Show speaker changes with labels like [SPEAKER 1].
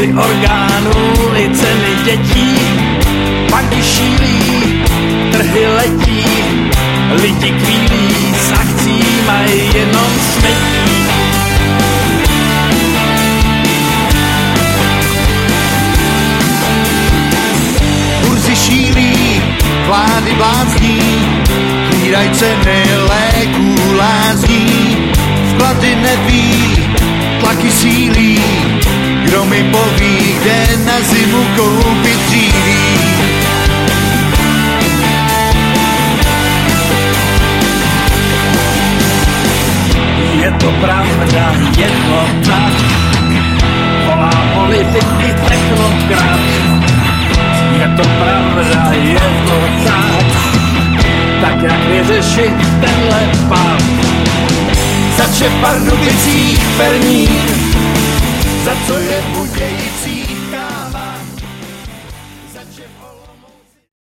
[SPEAKER 1] Vývozy orgánů i ceny dětí, banky šílí, trhy letí, lidi kvílí, z akcí mají jenom smetí.
[SPEAKER 2] Kurzy šílí, vlády blázní, hlídaj ceny léků lázní, vklady neví, tlaky sílí, kdo mi poví, kde na zimu koupit dříví.
[SPEAKER 1] Je to pravda, je to tak, volá politiky technokrat. Je to pravda, je to tak, tak jak vyřešit tenhle pad?
[SPEAKER 2] Zače v Pardubicích perník,